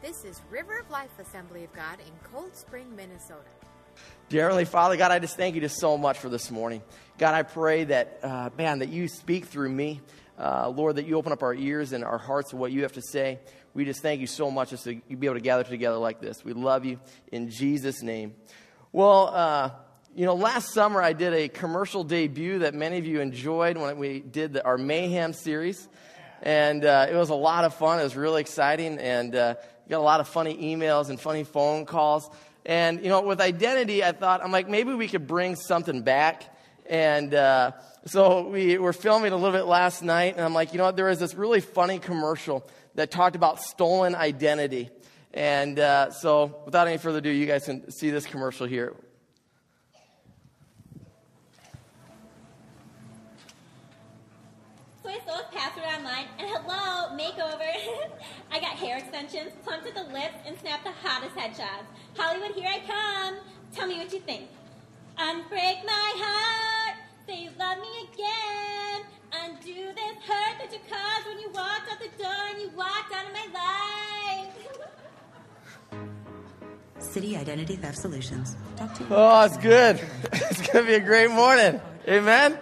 This is River of Life Assembly of God in Cold Spring, Minnesota. Dear Heavenly Father, God, I just thank you just so much for this morning. God, I pray that, that you speak through me. Lord, that you open up our ears and our hearts to what you have to say. We just thank you so much just to be able to gather together like this. We love you in Jesus' name. Well, last summer I did a commercial debut that many of you enjoyed when we did our Mayhem series. And it was a lot of fun. It was really exciting. And got a lot of funny emails and funny phone calls. And, with identity, I'm like, maybe we could bring something back. And so we were filming a little bit last night. And I'm like, there was this really funny commercial that talked about stolen identity. And so without any further ado, you guys can see this commercial here. So I saw this password online, and hello, makeover. I got hair extensions, plumped at the lips, and snapped the hottest headshots. Hollywood, here I come. Tell me what you think. Unbreak my heart, say you love me again. Undo this hurt that you caused when you walked out the door and you walked out of my life. City Identity Theft Solutions. Talk to you. Oh, it's good. It's going to be a great morning. Amen?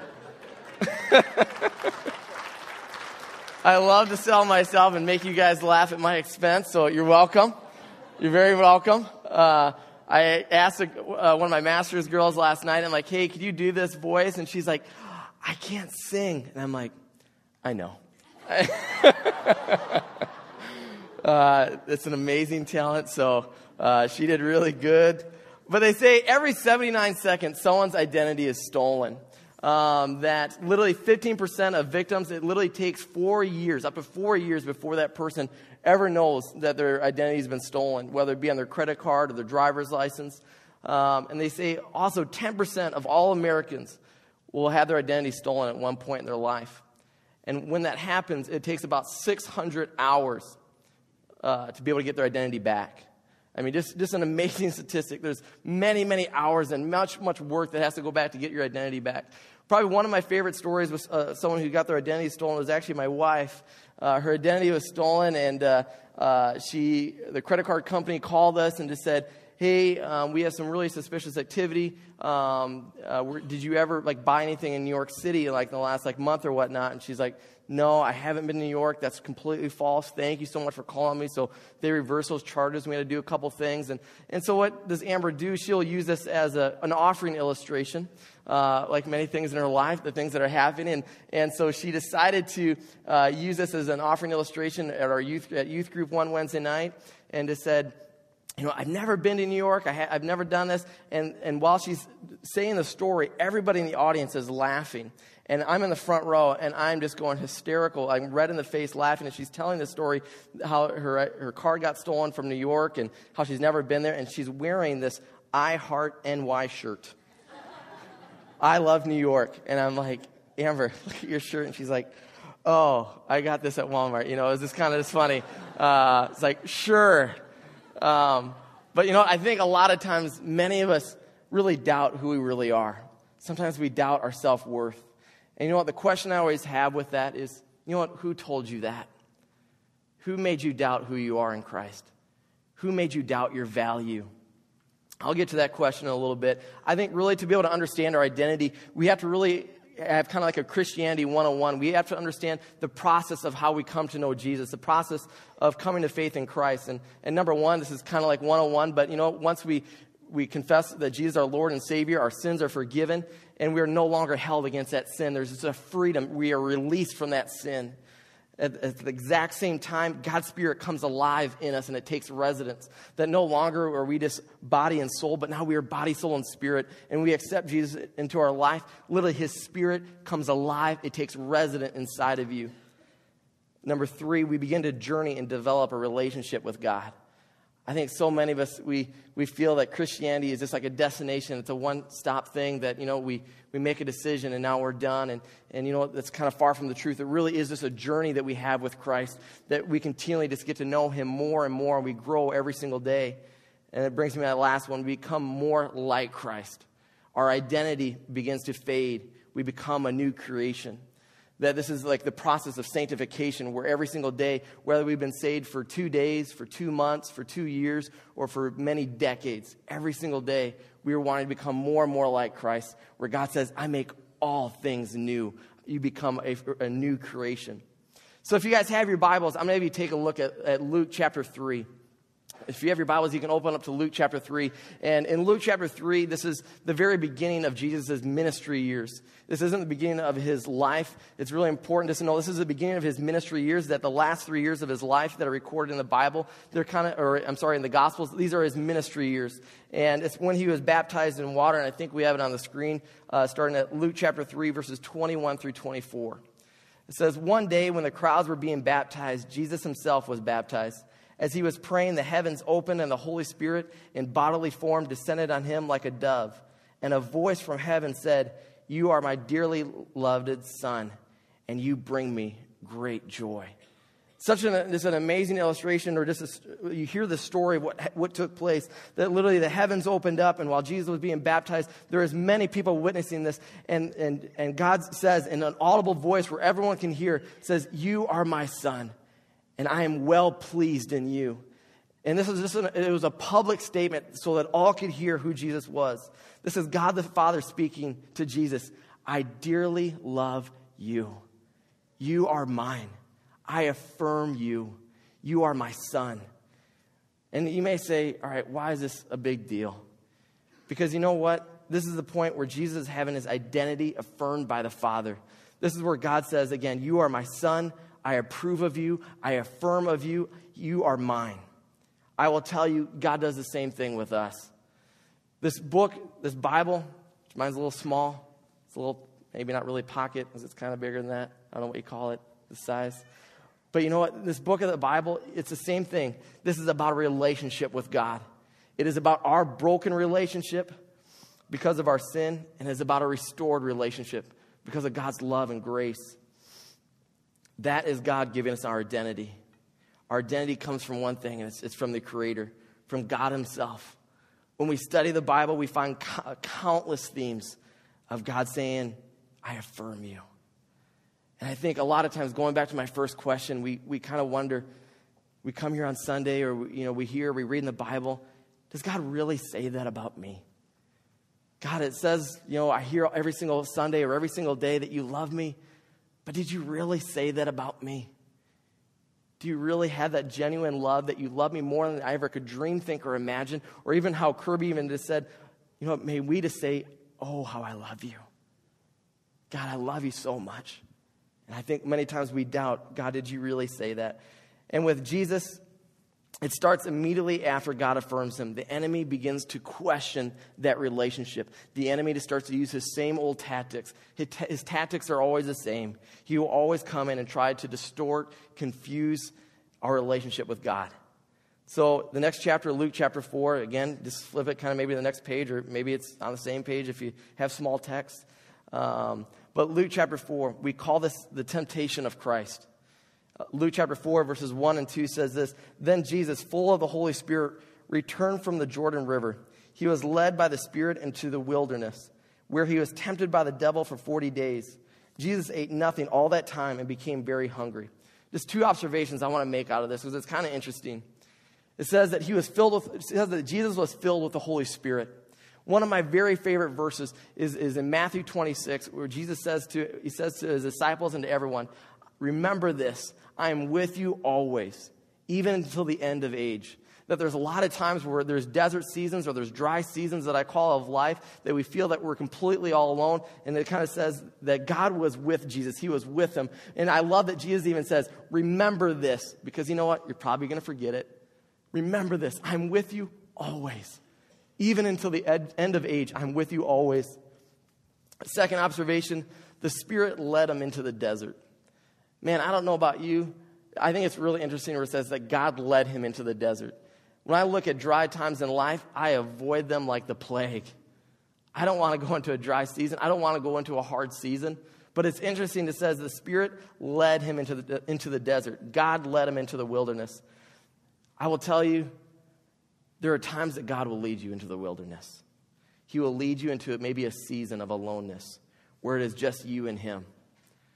I love to sell myself and make you guys laugh at my expense, so you're welcome. You're very welcome. I asked one of my master's girls last night, I'm like, hey, could you do this voice? And she's like, I can't sing. And I'm like, I know. It's an amazing talent, so she did really good. But they say every 79 seconds, someone's identity is stolen. That literally 15% of victims, it literally takes 4 years, up to 4 years before that person ever knows that their identity has been stolen, whether it be on their credit card or their driver's license. And they say also 10% of all Americans will have their identity stolen at one point in their life. And when that happens, it takes about 600 hours to be able to get their identity back. I mean, just an amazing statistic. There's many, many hours and much, much work that has to go back to get your identity back. Probably one of my favorite stories was someone who got their identity stolen. It was actually my wife. Her identity was stolen, and the credit card company called us and just said, hey, we have some really suspicious activity. Did you ever buy anything in New York City in the last month or whatnot? And she's like, no, I haven't been to New York. That's completely false. Thank you so much for calling me. So they reversed those charges. We had to do a couple things. And so what does Amber do? She'll use this as an offering illustration, like many things in her life, the things that are happening. And so she decided to use this as an offering illustration at youth group one Wednesday night, and just said, I've never been to New York. I've never done this. And while she's saying the story, everybody in the audience is laughing. And I'm in the front row, and I'm just going hysterical. I'm red in the face laughing. And she's telling the story, how her car got stolen from New York and how she's never been there. And she's wearing this I Heart NY shirt. I love New York. And I'm like, Amber, look at your shirt. And she's like, oh, I got this at Walmart. It was just kind of just funny. It's like, sure. But I think a lot of times many of us really doubt who we really are. Sometimes we doubt our self-worth. And the question I always have with that is, who told you that? Who made you doubt who you are in Christ? Who made you doubt your value? I'll get to that question in a little bit. I think really to be able to understand our identity, we have to really have kind of like a Christianity 101. We have to understand the process of how we come to know Jesus, the process of coming to faith in Christ. And number one, this is kind of like 101, but once we confess that Jesus is our Lord and Savior, our sins are forgiven, and we are no longer held against that sin. There's just a freedom. We are released from that sin. At the exact same time, God's Spirit comes alive in us, and it takes residence. That no longer are we just body and soul, but now we are body, soul, and spirit, and we accept Jesus into our life. Literally, His Spirit comes alive. It takes residence inside of you. Number three, we begin to journey and develop a relationship with God. I think so many of us, we feel that Christianity is just like a destination. It's a one-stop thing that, we make a decision and now we're done. And that's kind of far from the truth. It really is just a journey that we have with Christ, that we continually just get to know Him more and more. And we grow every single day. And it brings me to that last one. We become more like Christ. Our identity begins to fade. We become a new creation. That this is like the process of sanctification, where every single day, whether we've been saved for 2 days, for 2 months, for 2 years, or for many decades, every single day we are wanting to become more and more like Christ, where God says, I make all things new. You become a new creation. So if you guys have your Bibles, I'm going to have you take a look at Luke chapter 3. If you have your Bibles, you can open up to Luke chapter 3. And in Luke chapter 3, this is the very beginning of Jesus' ministry years. This isn't the beginning of his life. It's really important just to know this is the beginning of his ministry years, that the last 3 years of his life that are recorded in the Bible, in the Gospels, these are his ministry years. And it's when he was baptized in water, and I think we have it on the screen, starting at Luke chapter 3, verses 21 through 24. It says, one day when the crowds were being baptized, Jesus himself was baptized. As he was praying, the heavens opened and the Holy Spirit in bodily form descended on him like a dove. And a voice from heaven said, you are my dearly loved Son, and you bring me great joy. Just an amazing illustration, or you hear the story of what took place, that literally the heavens opened up, and while Jesus was being baptized, there was many people witnessing this, and God says in an audible voice where everyone can hear, says, you are my Son, and I am well pleased in you. And this is it was a public statement so that all could hear who Jesus was. This is God the Father speaking to Jesus. I dearly love you. You are mine. I affirm you. You are my Son. And you may say, all right, why is this a big deal? Because you know what? This is the point where Jesus is having his identity affirmed by the Father. This is where God says, again, you are my Son. I approve of you. I affirm of you. You are mine. I will tell you, God does the same thing with us. This book, this Bible, mine's a little small. It's a little, maybe not really pocket, because it's kind of bigger than that. I don't know what you call it, the size. But you know what? This book of the Bible, it's the same thing. This is about a relationship with God. It is about our broken relationship because of our sin, and it's about a restored relationship because of God's love and grace. That is God giving us our identity. Our identity comes from one thing, and it's from the Creator, from God himself. When we study the Bible, we find countless themes of God saying, I affirm you. And I think a lot of times, going back to my first question, we kind of wonder, we come here on Sunday, or we read in the Bible, does God really say that about me? God, it says, I hear every single Sunday or every single day that you love me, but did you really say that about me? Do you really have that genuine love, that you love me more than I ever could dream, think, or imagine? Or even how Kirby even just said, may we just say, oh, how I love you. God, I love you so much. And I think many times we doubt, God, did you really say that? And with Jesus, it starts immediately after God affirms him. The enemy begins to question that relationship. The enemy just starts to use his same old tactics. His tactics are always the same. He will always come in and try to distort, confuse our relationship with God. So the next chapter, Luke chapter 4, again, just flip it kind of maybe to the next page, or maybe it's on the same page if you have small text. But Luke chapter 4, we call this the temptation of Christ. Luke chapter 4, verses 1 and 2 says this, then Jesus, full of the Holy Spirit, returned from the Jordan River. He was led by the Spirit into the wilderness, where he was tempted by the devil for 40 days. Jesus ate nothing all that time and became very hungry. Just 2 observations I want to make out of this, because it's kind of interesting. It says that Jesus was filled with the Holy Spirit. One of my very favorite verses is in Matthew 26, where Jesus says to his disciples and to everyone, remember this, I am with you always, even until the end of age. That there's a lot of times where there's desert seasons or there's dry seasons that I call of life, that we feel that we're completely all alone. And it kind of says that God was with Jesus. He was with him. And I love that Jesus even says, remember this, because you know what? You're probably going to forget it. Remember this, I'm with you always. Even until the end of age, I'm with you always. Second observation, the Spirit led him into the desert. Man, I don't know about you. I think it's really interesting where it says that God led him into the desert. When I look at dry times in life, I avoid them like the plague. I don't want to go into a dry season. I don't want to go into a hard season. But it's interesting, it says the Spirit led him into the desert. God led him into the wilderness. I will tell you, there are times that God will lead you into the wilderness. He will lead you into maybe a season of aloneness where it is just you and him.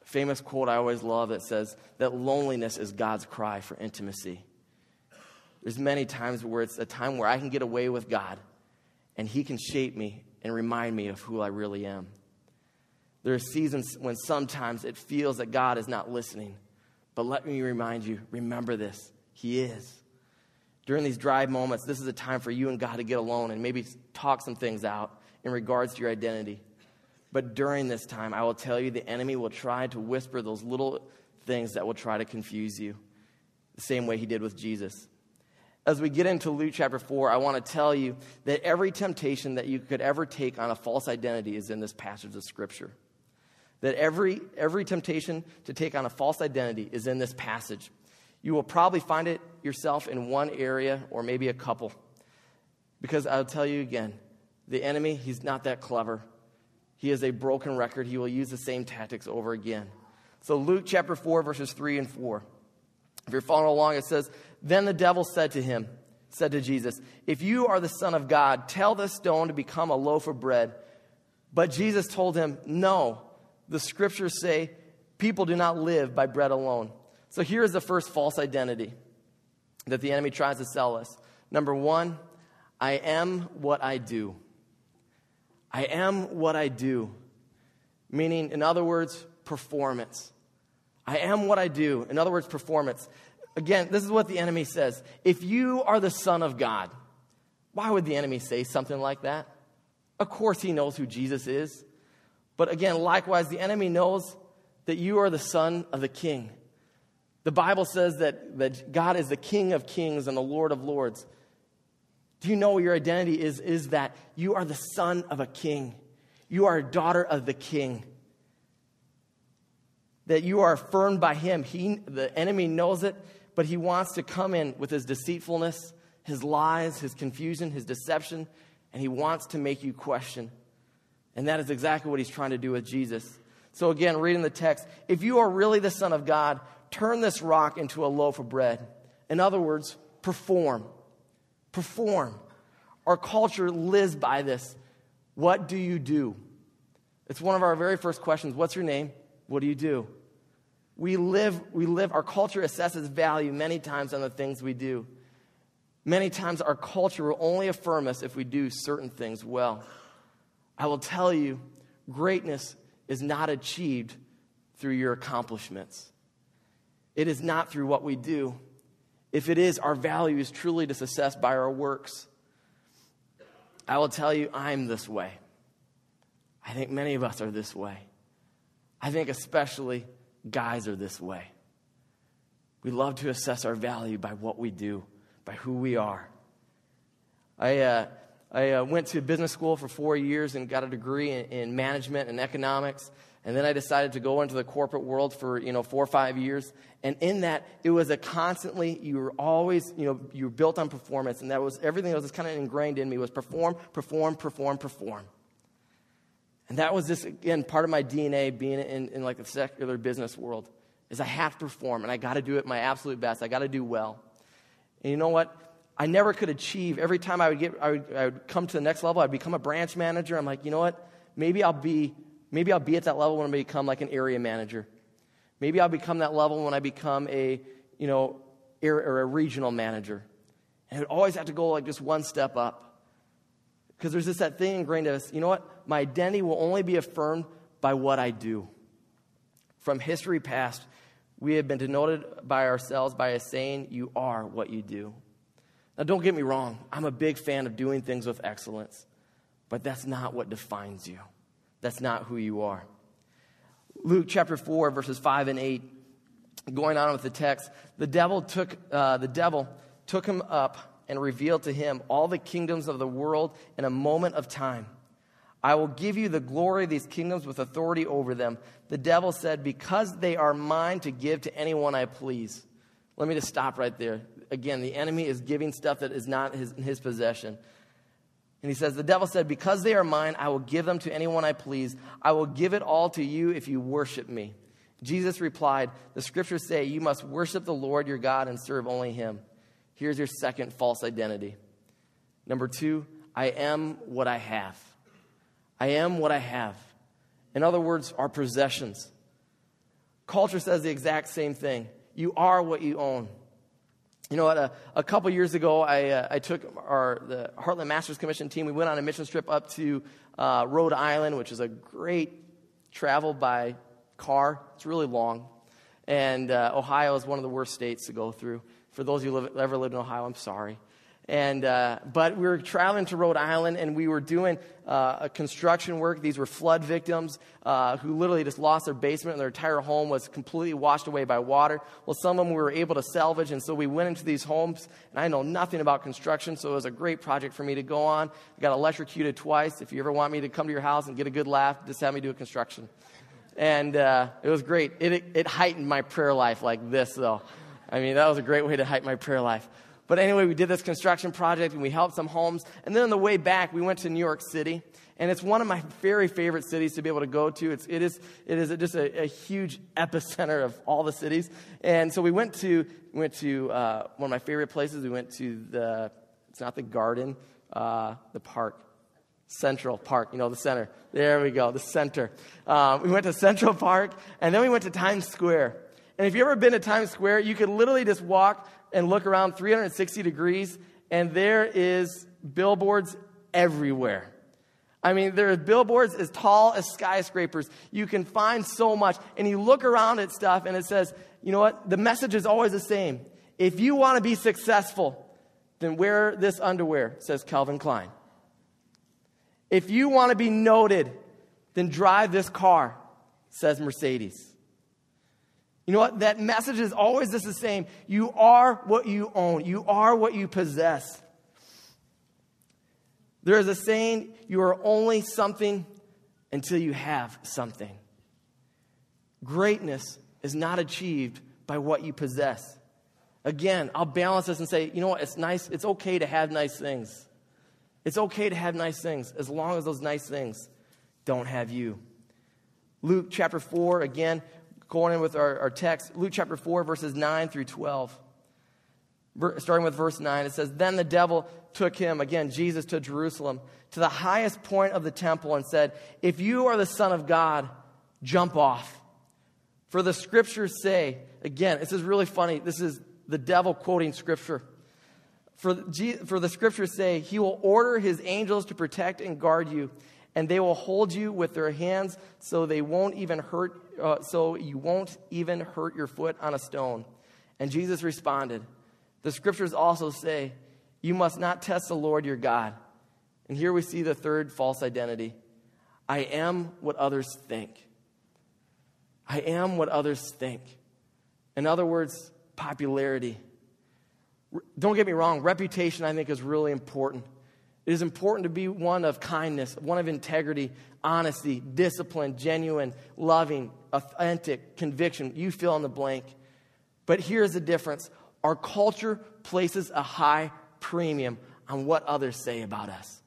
famous quote I always love that says that loneliness is God's cry for intimacy. There's many times where it's a time where I can get away with God and he can shape me and remind me of who I really am. There are seasons when sometimes it feels that God is not listening. But let me remind you, remember this, he is. During these dry moments, this is a time for you and God to get alone and maybe talk some things out in regards to your identity. But during this time, I will tell you, the enemy will try to whisper those little things that will try to confuse you, the same way he did with Jesus. As we get into Luke chapter 4, I want to tell you that every temptation that you could ever take on a false identity is in this passage of Scripture. That every temptation to take on a false identity is in this passage. You will probably find it yourself in one area or maybe a couple. Because I'll tell you again, the enemy, he's not that clever. He is a broken record. He will use the same tactics over again. So Luke chapter 4, verses 3 and 4. If you're following along, it says, "Then the devil said to Jesus, 'If you are the Son of God, tell this stone to become a loaf of bread.' But Jesus told him, 'No, the scriptures say people do not live by bread alone.'" So here is the first false identity that the enemy tries to sell us. Number one, I am what I do. I am what I do. Meaning, in other words, performance. I am what I do. In other words, performance. Again, this is what the enemy says. If you are the Son of God, why would the enemy say something like that? Of course he knows who Jesus is. But again, likewise, the enemy knows that you are the Son of the King. The Bible says that God is the King of kings and the Lord of lords. Do you know your identity is that you are the son of a king? You are a daughter of the King. That you are affirmed by him. The enemy knows it, but he wants to come in with his deceitfulness, his lies, his confusion, his deception, and he wants to make you question. And that is exactly what he's trying to do with Jesus. So again, reading the text, if you are really the Son of God, turn this rock into a loaf of bread. In other words, perform. Perform. Our culture lives by this. What do you do? It's one of our very first questions. What's your name? What do you do? We live, our culture assesses value many times on the things we do. Many times our culture will only affirm us if we do certain things well. I will tell you, greatness is not achieved through your accomplishments. It is not through what we do. If it is, our value is truly assessed by our works. I will tell you, I'm this way. I think many of us are this way. I think especially guys are this way. We love to assess our value by what we do, by who we are. I went to business school for 4 years and got a degree in management and economics. And then I decided to go into the corporate world for 4 or 5 years. And in that, it was a constantly, you were always, you were built on performance. And that was everything that was kind of ingrained in me was perform, perform, perform, perform. And that was just, again, part of my DNA being in like the secular business world, is I have to perform, and I got to do it my absolute best. I got to do well. And you know what? I never could achieve. Every time I would come to the next level, I'd become a branch manager. I'm like, you know what? Maybe I'll be at that level when I become like an area manager. Maybe I'll become that level when I become a regional manager. And it would always have to go like just one step up. Because there's just that thing ingrained in us, you know what? My identity will only be affirmed by what I do. From history past, we have been denoted by ourselves by a saying, you are what you do. Now, don't get me wrong. I'm a big fan of doing things with excellence. But that's not what defines you. That's not who you are. Luke chapter 4, verses 5 and 8, going on with the text, the devil took him up and revealed to him all the kingdoms of the world in a moment of time. I will give you the glory of these kingdoms with authority over them. The devil said, because they are mine to give to anyone I please. Let me just stop right there. Again, the enemy is giving stuff that is not in his possession. And he says, the devil said, because they are mine, I will give them to anyone I please. I will give it all to you if you worship me. Jesus replied, the scriptures say you must worship the Lord your God and serve only him. Here's your second false identity. Number 2, I am what I have. I am what I have. In other words, our possessions. Culture says the exact same thing. You are what you own. You know what? A couple years ago, I took the Heartland Masters Commission team. We went on a mission trip up to Rhode Island, which is a great travel by car. It's really long. And Ohio is one of the worst states to go through. For those of you who ever lived in Ohio, I'm sorry. But we were traveling to Rhode Island, and we were doing a construction work. These were flood victims who literally just lost their basement, and their entire home was completely washed away by water. Well, some of them we were able to salvage, and so we went into these homes, and I know nothing about construction, so it was a great project for me to go on. I got electrocuted twice. If you ever want me to come to your house and get a good laugh, just have me do a construction. And it was great. It heightened my prayer life like this, though. I mean, that was a great way to heighten my prayer life. But anyway, we did this construction project, and we helped some homes. And then on the way back, we went to New York City. And it's one of my very favorite cities to be able to go to. It is just a huge epicenter of all the cities. And so we went to one of my favorite places. We went to it's not the Garden, the park. Central Park, the center. There we go, the center. We went to Central Park, and then we went to Times Square. And if you've ever been to Times Square, you could literally just walk and look around 360 degrees, and there is billboards everywhere. I mean, there are billboards as tall as skyscrapers. You can find so much. And you look around at stuff, and it says, you know what? The message is always the same. If you want to be successful, then wear this underwear, says Calvin Klein. If you want to be noted, then drive this car, says Mercedes. You know what? That message is always just the same. You are what you own. You are what you possess. There is a saying, you are only something until you have something. Greatness is not achieved by what you possess. Again, I'll balance this and say, you know what? It's nice. It's okay to have nice things. It's okay to have nice things as long as those nice things don't have you. Luke chapter 4, again, going in with our text, Luke chapter 4, verses 9 through 12. Starting with verse 9, it says, Then the devil took him, again, Jesus, to Jerusalem, to the highest point of the temple and said, If you are the Son of God, jump off. For the scriptures say, again, this is really funny. This is the devil quoting scripture. For the scriptures say, He will order His angels to protect and guard you, and they will hold you with their hands so you won't even hurt your foot on a stone. And Jesus responded, The scriptures also say, You must not test the Lord your God. And here we see the third false identity. I am what others think. I am what others think. In other words, popularity. Don't get me wrong, reputation I think is really important. It is important to be one of kindness, one of integrity, honesty, discipline, genuine, loving, authentic, conviction. You fill in the blank. But here's the difference. Our culture places a high premium on what others say about us.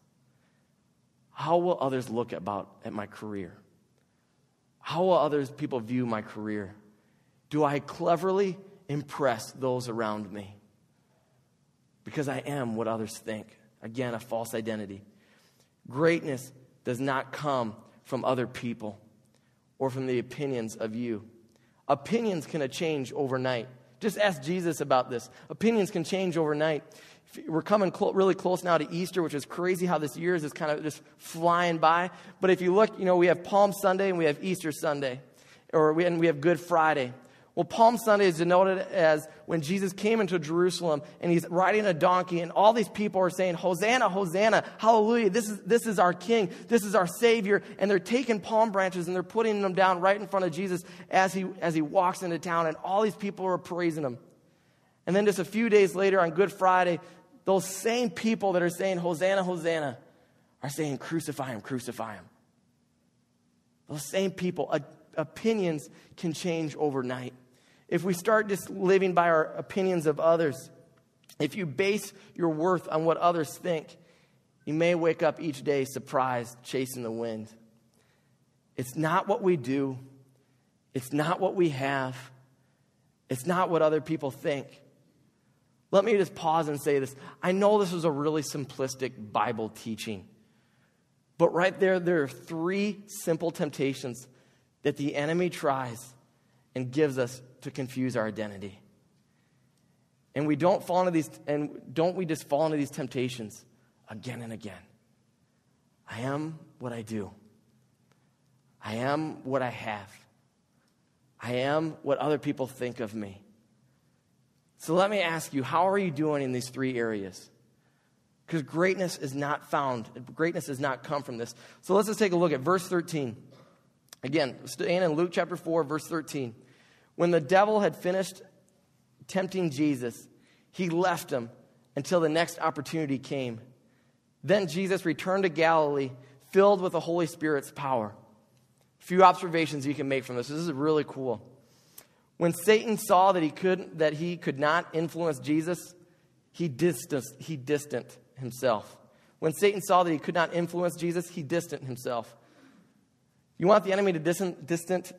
How will others look at my career? How will others people view my career? Do I cleverly impress those around me? Because I am what others think. Again, a false identity. Greatness does not come from other people or from the opinions of you. Opinions can change overnight. Just ask Jesus about this. Opinions can change overnight. We're coming really close now to Easter, which is crazy how this year is just kind of just flying by. But if you look, we have Palm Sunday and we have Easter Sunday. And we have Good Friday. Well, Palm Sunday is denoted as when Jesus came into Jerusalem and he's riding a donkey and all these people are saying, Hosanna, Hosanna, hallelujah, this is our King, this is our Savior. And they're taking palm branches and they're putting them down right in front of Jesus as he walks into town, and all these people are praising him. And then just a few days later on Good Friday, those same people that are saying, Hosanna, Hosanna, are saying, crucify him, crucify him. Those same people, opinions can change overnight. If we start just living by our opinions of others, if you base your worth on what others think, you may wake up each day surprised, chasing the wind. It's not what we do. It's not what we have. It's not what other people think. Let me just pause and say this. I know this is a really simplistic Bible teaching, but right there are three simple temptations that the enemy tries. and gives us to confuse our identity. And we don't fall into these, and don't we just fall into these temptations again and again? I am what I do. I am what I have. I am what other people think of me. So let me ask you, how are you doing in these three areas? Because greatness is not come from this. So let's just take a look at verse 13. Again, staying in Luke chapter 4, verse 13. When the devil had finished tempting Jesus, he left him until the next opportunity came. Then Jesus returned to Galilee, filled with the Holy Spirit's power. A few observations you can make from this. This is really cool. When Satan saw that he could not influence Jesus, he distanced himself. When Satan saw that he could not influence Jesus, he distanced himself. You want the enemy to distance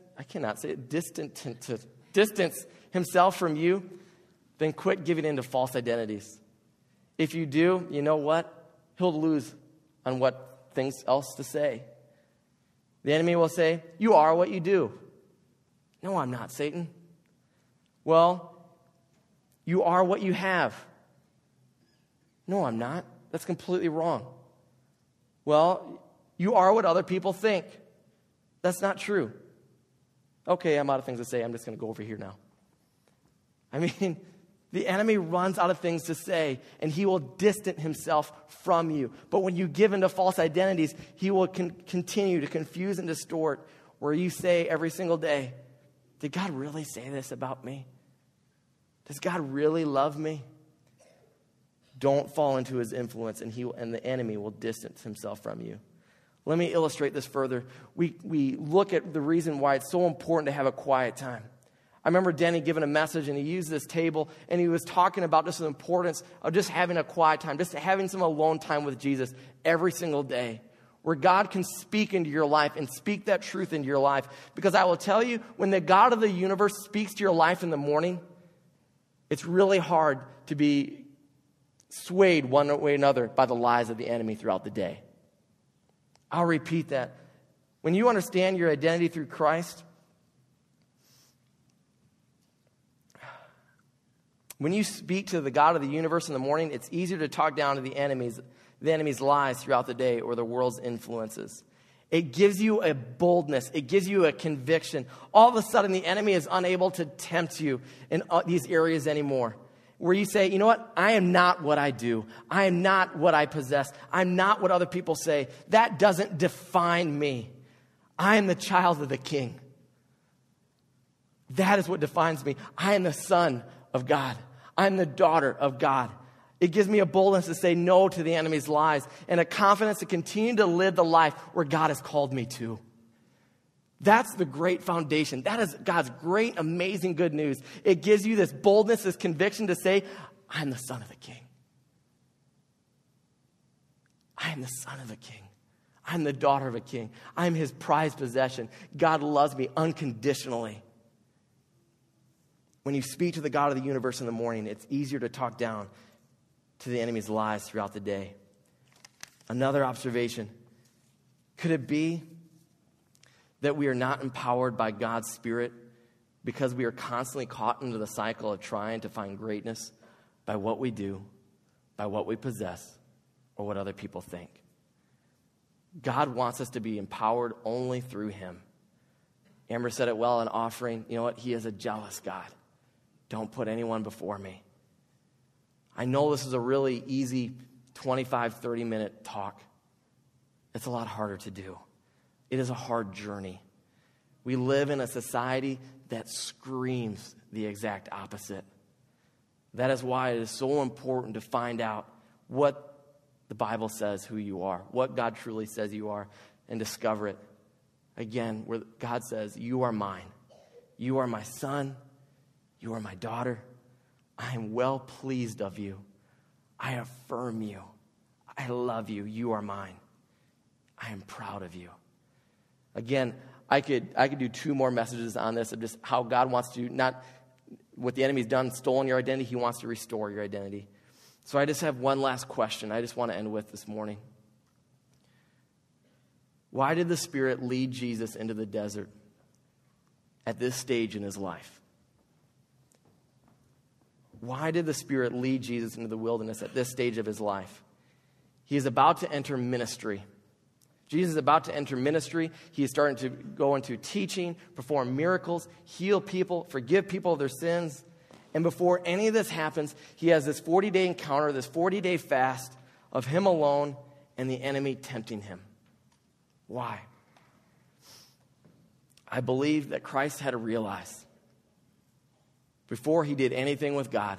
himself from you? Then quit giving in to false identities. If you do, you know what? He'll lose on what things else to say. The enemy will say, you are what you do. No, I'm not, Satan. Well, you are what you have. No, I'm not. That's completely wrong. Well, you are what other people think. That's not true. Okay, I'm out of things to say. I'm just going to go over here now. I mean, the enemy runs out of things to say, and he will distance himself from you. But when you give into false identities, he will continue to confuse and distort, where you say every single day, did God really say this about me? Does God really love me? Don't fall into his influence, and the enemy will distance himself from you. Let me illustrate this further. We look at the reason why it's so important to have a quiet time. I remember Denny giving a message, and he used this table, and he was talking about just the importance of just having a quiet time, just having some alone time with Jesus every single day, where God can speak into your life and speak that truth into your life. Because I will tell you, when the God of the universe speaks to your life in the morning, it's really hard to be swayed one way or another by the lies of the enemy throughout the day. I'll repeat that. When you understand your identity through Christ, when you speak to the God of the universe in the morning, it's easier to talk down to the enemy's lies throughout the day or the world's influences. It gives you a boldness. It gives you a conviction. All of a sudden, the enemy is unable to tempt you in these areas anymore. Where you say, you know what? I am not what I do. I am not what I possess. I'm not what other people say. That doesn't define me. I am the child of the King. That is what defines me. I am the son of God. I'm the daughter of God. It gives me a boldness to say no to the enemy's lies and a confidence to continue to live the life where God has called me to. That's the great foundation. That is God's great, amazing good news. It gives you this boldness, this conviction to say, I'm the son of the King. I am the son of a king. I'm the daughter of a king. I'm his prized possession. God loves me unconditionally. When you speak to the God of the universe in the morning, it's easier to talk down to the enemy's lies throughout the day. Another observation. Could it be that we are not empowered by God's Spirit because we are constantly caught into the cycle of trying to find greatness by what we do, by what we possess, or what other people think? God wants us to be empowered only through him. Amber said it well in offering. You know what? He is a jealous God. Don't put anyone before me. I know this is a really easy 25, 30-minute talk. It's a lot harder to do. It is a hard journey. We live in a society that screams the exact opposite. That is why it is so important to find out what the Bible says who you are, what God truly says you are, and discover it. Again, where God says, you are mine. You are my son. You are my daughter. I am well pleased of you. I affirm you. I love you. You are mine. I am proud of you. Again, I could do 2 more messages on this of just how God wants to, not what the enemy's done, stolen your identity. He wants to restore your identity. So I just have one last question I just want to end with this morning. Why did the Spirit lead Jesus into the desert? at this stage in his life. Why did the Spirit lead Jesus into the wilderness at this stage of his life? He is about to enter ministry. Jesus is about to enter ministry. He is starting to go into teaching, perform miracles, heal people, forgive people of their sins. And before any of this happens, he has this 40-day encounter, this 40-day fast of him alone and the enemy tempting him. Why? I believe that Christ had to realize before he did anything with God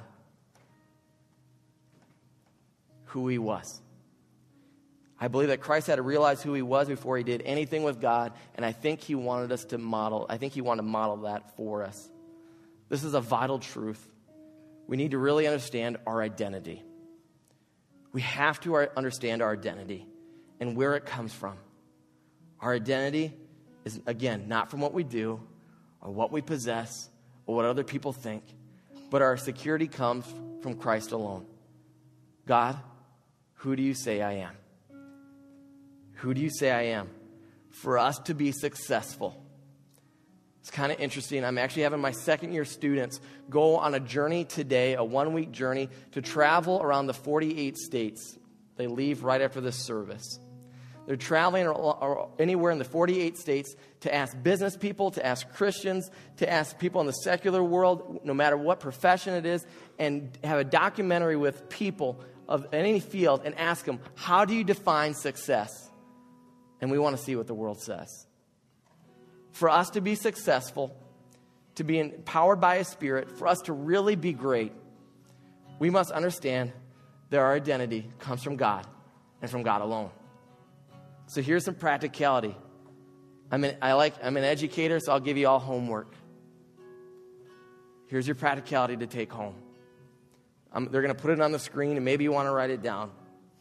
who he was. I believe that Christ had to realize who he was before he did anything with God, and I think he wanted to model that for us. This is a vital truth. We need to really understand our identity. We have to understand our identity and where it comes from. Our identity is, again, not from what we do or what we possess or what other people think, but our security comes from Christ alone. God, who do you say I am? Who do you say I am? For us to be successful. It's kind of interesting. I'm actually having my second-year students go on a journey today, a 1-week journey, to travel around the 48 states. They leave right after this service. They're traveling anywhere in the 48 states to ask business people, to ask Christians, to ask people in the secular world, no matter what profession it is, and have a documentary with people of any field and ask them, how do you define success? And we want to see what the world says. For us to be successful, to be empowered by His Spirit, for us to really be great, we must understand that our identity comes from God and from God alone. So here's some practicality. I'm an educator, so I'll give you all homework. Here's your practicality to take home. They're going to put it on the screen, and maybe you want to write it down.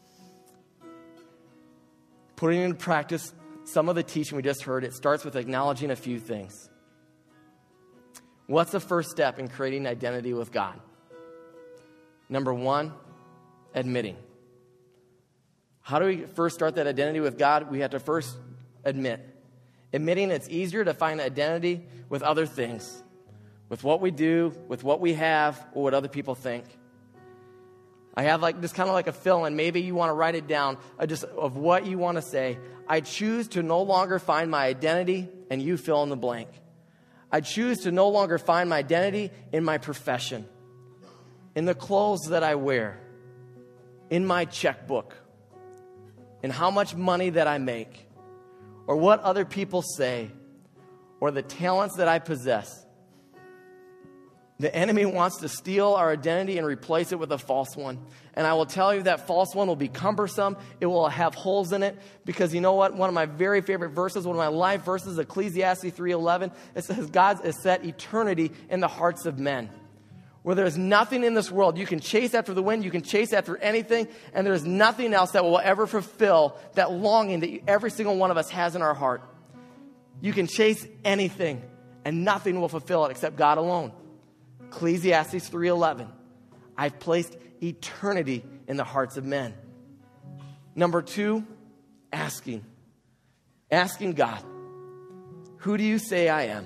Putting into practice some of the teaching we just heard, it starts with acknowledging a few things. What's the first step in creating identity with God? Number one, admitting. How do we first start that identity with God? We have to first admit. Admitting it's easier to find identity with other things, with what we do, with what we have, or what other people think. I have just kind of like a fill-in. Maybe you want to write it down just of what you want to say. I choose to no longer find my identity, and you fill in the blank. I choose to no longer find my identity in my profession, in the clothes that I wear, in my checkbook, in how much money that I make, or what other people say, or the talents that I possess. The enemy wants to steal our identity and replace it with a false one. And I will tell you that false one will be cumbersome. It will have holes in it. Because you know what? One of my very favorite verses, one of my life verses, Ecclesiastes 3:11, it says, God has set eternity in the hearts of men. Where there's nothing in this world. You can chase after the wind. You can chase after anything. And there's nothing else that will ever fulfill that longing that every single one of us has in our heart. You can chase anything, and nothing will fulfill it except God alone. Ecclesiastes 3:11. I've placed eternity in the hearts of men. Number two, asking. Asking God, who do you say I am?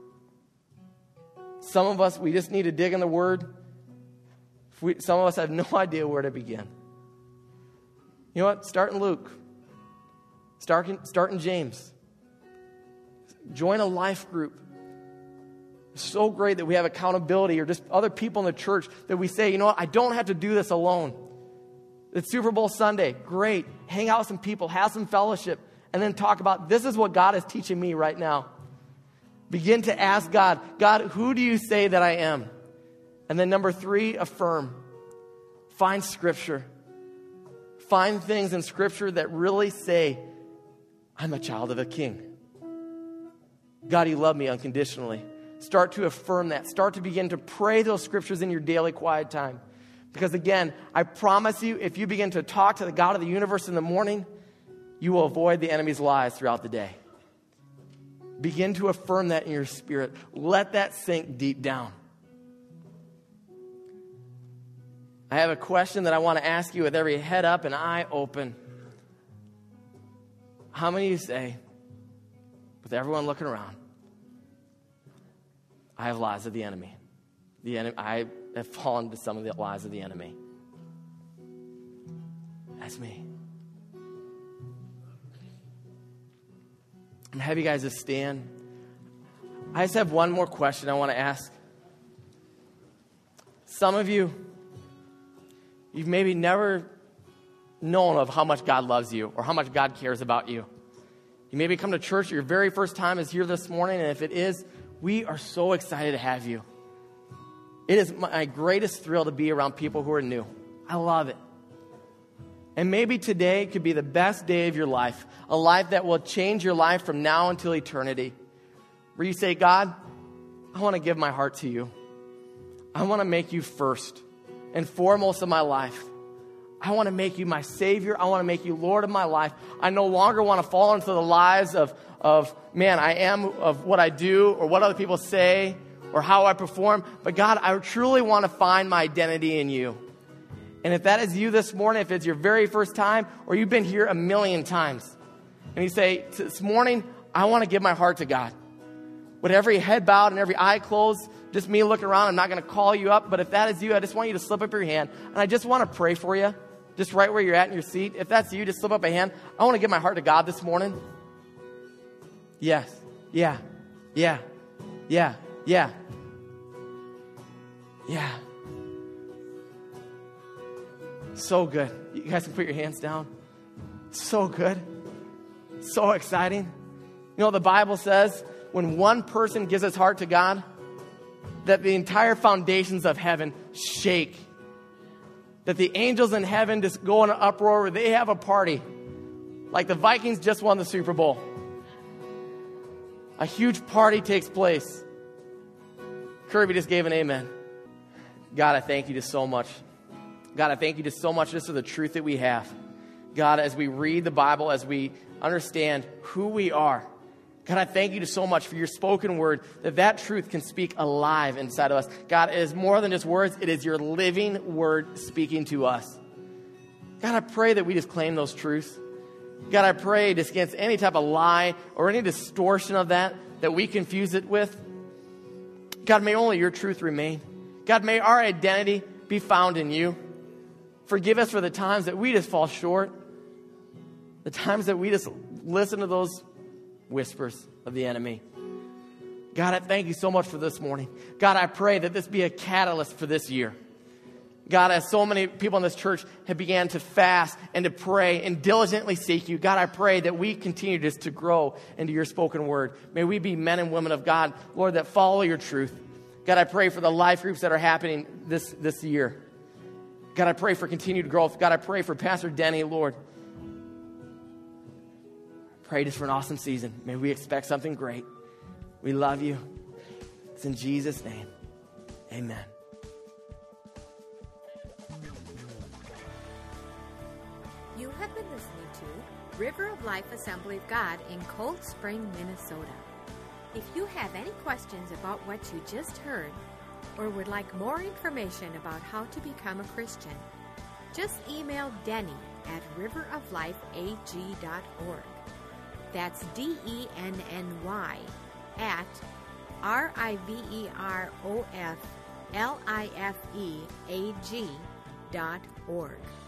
Some of us, we just need to dig in the Word. Some of us have no idea where to begin. You know what? Start in Luke. Start in James. Join a life group. It's so great that we have accountability or just other people in the church that we say, you know what, I don't have to do this alone. It's Super Bowl Sunday. Great. Hang out with some people, have some fellowship, and then talk about this is what God is teaching me right now. Begin to ask God, God, who do you say that I am? And then number three, affirm. Find Scripture. Find things in Scripture that really say, I'm a child of a king. God, you love me unconditionally. Start to affirm that. Start to begin to pray those scriptures in your daily quiet time. Because again, I promise you, if you begin to talk to the God of the universe in the morning, you will avoid the enemy's lies throughout the day. Begin to affirm that in your spirit. Let that sink deep down. I have a question that I want to ask you with every head up and eye open. How many of you say, with everyone looking around, I have lies of the enemy. I have fallen to some of the lies of the enemy. That's me. I'm going to have you guys just stand. I just have one more question I want to ask. Some of you, you've maybe never known of how much God loves you or how much God cares about you. You maybe come to church, your very first time is here this morning, and if it is, we are so excited to have you. It is my greatest thrill to be around people who are new. I love it. And maybe today could be the best day of your life, a life that will change your life from now until eternity, where you say, God, I want to give my heart to you. I want to make you first and foremost of my life. I want to make you my Savior. I want to make you Lord of my life. I no longer want to fall into the lies of man, I am of what I do or what other people say or how I perform. But God, I truly want to find my identity in you. And if that is you this morning, if it's your very first time or you've been here a million times, and you say, this morning, I want to give my heart to God. With every head bowed and every eye closed, just me looking around, I'm not going to call you up. But if that is you, I just want you to slip up your hand. And I just want to pray for you, just right where you're at in your seat. If that's you, just slip up a hand. I want to give my heart to God this morning. Yes. Yeah. Yeah. Yeah. Yeah. Yeah. So good. You guys can put your hands down. So good. So exciting. You know, the Bible says when one person gives his heart to God, that the entire foundations of heaven shake. That the angels in heaven just go in an uproar where they have a party. Like the Vikings just won the Super Bowl. A huge party takes place. Kirby just gave an amen. God, I thank you just so much. God, I thank you just so much just for the truth that we have. God, as we read the Bible, as we understand who we are, God, I thank you just so much for your spoken word, that truth can speak alive inside of us. God, it is more than just words. It is your living word speaking to us. God, I pray that we just claim those truths. God, I pray just against any type of lie or any distortion of that we confuse it with. God, may only your truth remain. God, may our identity be found in you. Forgive us for the times that we just fall short, the times that we just listen to those whispers of the enemy. God, I thank you so much for this morning. God, I pray that this be a catalyst for this year. God, as so many people in this church have began to fast and to pray and diligently seek you, God, I pray that we continue just to grow into your spoken word. May we be men and women of God, Lord, that follow your truth. God, I pray for the life groups that are happening this year. God, I pray for continued growth. God, I pray for Pastor Denny, Lord. Pray just for an awesome season. May we expect something great. We love you. It's in Jesus' name. Amen. You have been listening to River of Life Assembly of God in Cold Spring, Minnesota. If you have any questions about what you just heard, or would like more information about how to become a Christian, just email Denny at riveroflifeag.org. That's DENNY at RIVEROFLIFEAG.org.